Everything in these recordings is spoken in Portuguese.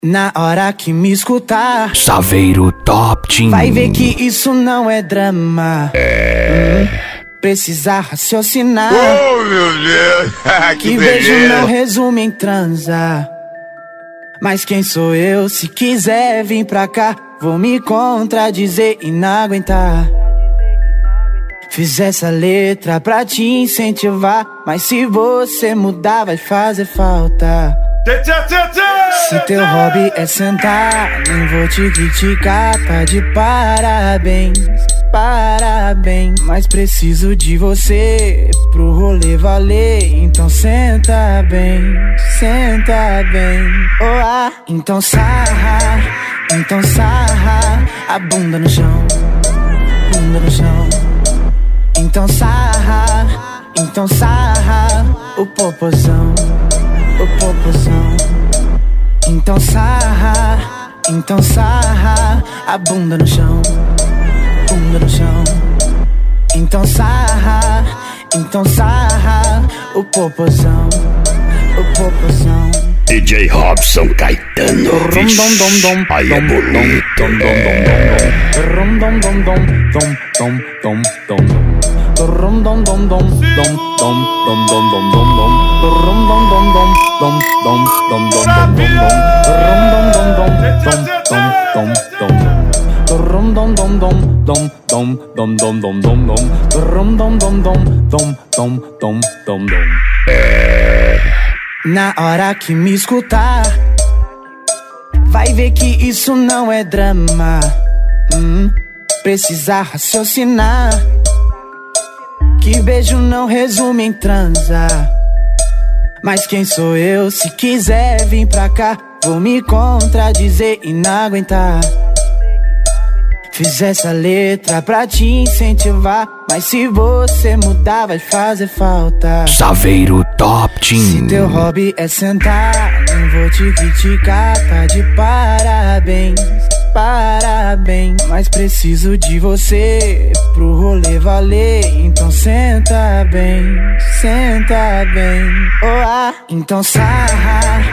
Na hora que me escutar, Saveiro Top Team, vai ver que isso não é drama. Precisa raciocinar. Oh, meu Deus, que beijo não resume em transar. Mas quem sou eu? Se quiser vir pra cá, vou me contradizer e não aguentar. Fiz essa letra pra te incentivar, mas se você mudar vai fazer falta. Se teu hobby é sentar, nem vou te criticar, tá de parabéns, parabéns. Mas preciso de você pro rolê valer, então senta bem, senta bem. Oh, ah, então sarra a bunda no chão, bunda no chão. Então sarra o popozão, o popozão. Então sarra a bunda no chão, bunda no chão. Então sarra o popozão, o popozão. DJ Robson Caetano, aí é bonito. Na hora que me escutar, vai ver que isso não é drama. Precisa raciocinar, que beijo não resume em transar. Mas quem sou eu? Se quiser vir pra cá, vou me contradizer e não aguentar. Fiz essa letra pra te incentivar, mas se você mudar vai fazer falta. Saveiro Top Team. Se teu hobby é sentar, nem vou te criticar, tá de parabéns, parabéns. Mas preciso de você pro rolê valer, então senta bem, senta bem. Oh, ah, então sarra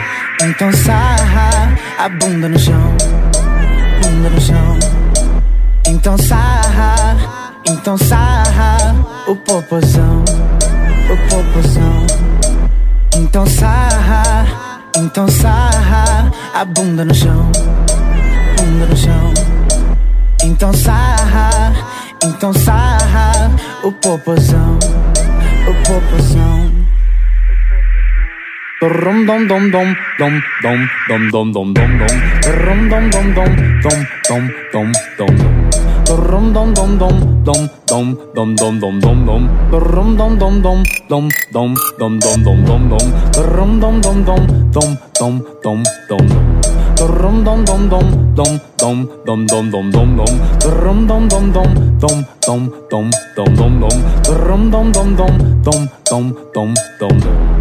a bunda no chão, bunda no chão. Então sarra o popozão, o popozão. Então sarra a bunda no chão, bunda no chão. Então sarra o popozão, o popozão. Rom dom dom dom dom dom dom dom dom dom dom. Rom dom dom dom dom dom dom dom. Rom dom dom dom dom dom dom dom dom dom dom. Rom dom dom dom dom dom dom dom dom dom dom. Rom dom dom dom dom dom dom dom. Rom dom dom dom dom dom dom dom dom dom dom. Rom dom dom dom dom dom dom dom dom dom. Rom dom dom dom dom dom dom dom dom.